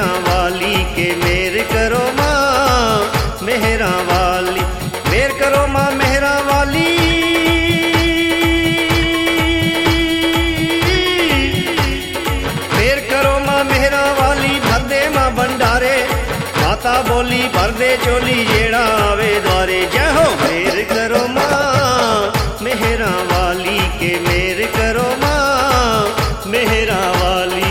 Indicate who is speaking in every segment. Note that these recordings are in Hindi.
Speaker 1: मेहरा वाली के मेर करो माँ मेहरा वाली, मेर करो माँ मेहरा वाली। मेर करो माँ मेहरा वाली, भर दे माँ भंडारे, माता बोली भर दे चोली जेड़ा आवे द्वारे। जय हो मेर करो माँ मेहरा वाली के मेर करो माँ मेहरा वाली।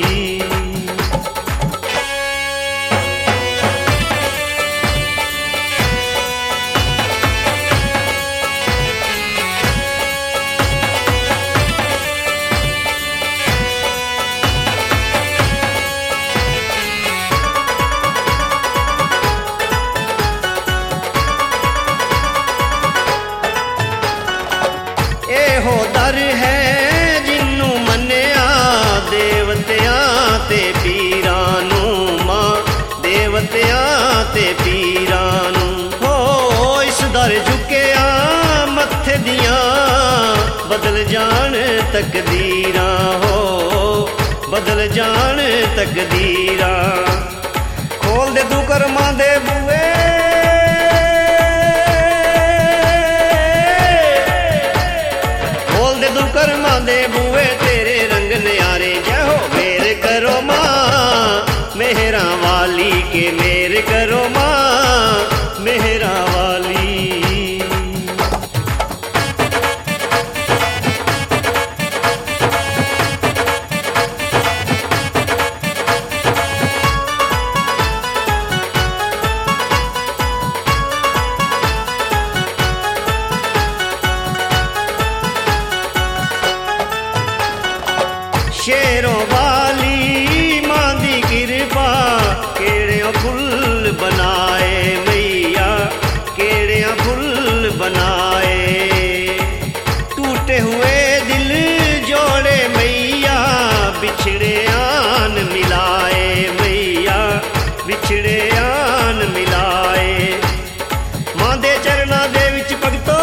Speaker 1: हो दर है जिन्नू मन्या देवतियां ते पीरां नू मां देवतियां ते पीरां नू। हो इस दर झुकिया मत्थे दियां बदल जान तकदीरां, हो बदल जान तकदीरां। खोल दे तू कर्मां दे बूए, कर्मा दे बुए तेरे रंग न्यारे। जय हो मेर करो माँ मेहरा वाली के मेर करो माँ मेहरा वाली। शेरों वाली मां दी कृपा केड़े फुल बनाए मैया केड़े फुल बनाए। टूटे हुए दिल जोड़े मैया बिछड़े आन मिलाए मैया बिछड़े आन मिलाए। मां दे चरना दे विच भगतो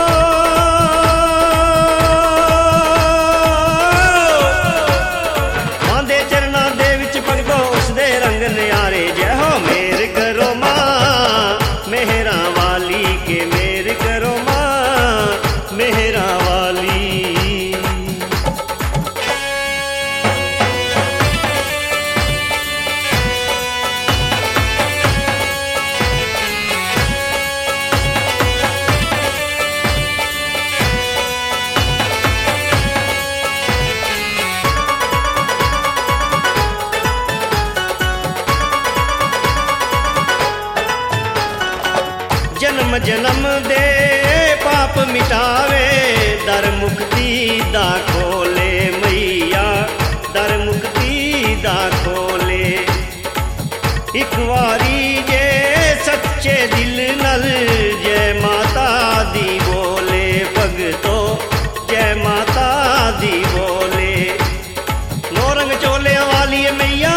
Speaker 1: न्यारे। जय हो मेर करो माँ मेहरा वाली के मेर करो माँ मेहरा वाली। जन्म जन्म दे पाप मिटावे दर मुक्ति दा खोले मैया दर मुक्ति दा खोले। एक वारी जे सच्चे दिल नल जय माता दी बोले भगतो जय माता दी बोले। नौ रंग चोले वाली मैया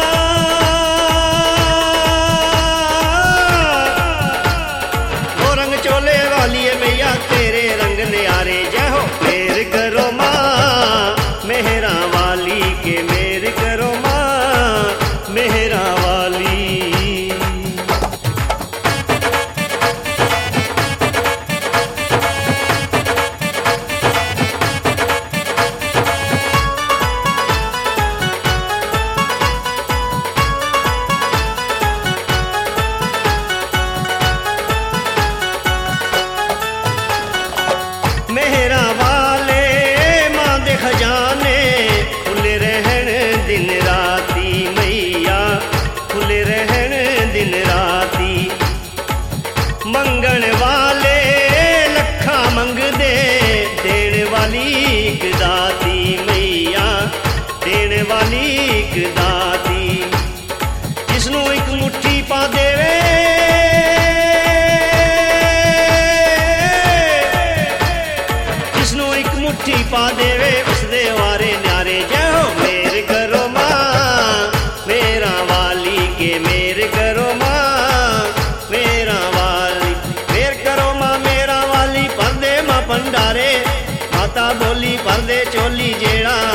Speaker 1: चोले वाली मैया तेरे रंग न्यारे। जय हो मेर करो माँ मेहरा वाली के मेर करो माँ मेहरा वाली। मेहरा वाले मां दे खजाने खुले रहन दिन राती मैया खुले रहन दिन राती। मंगण वाले लखा मंग दे देण वाली एक दाती मैया देण वाली एक दाती। जिसनू एक मुट्ठी पा देवे मुट्ठी पा देवे उसदे वारे न्यारे। जय हो मेर करो माँ मेरा वाली के मेर करो माँ मेरा वाली। मेर करो माँ मेरा वाली, पर दे माँ भंडारे, माता बोली पर दे चोली जेड़ा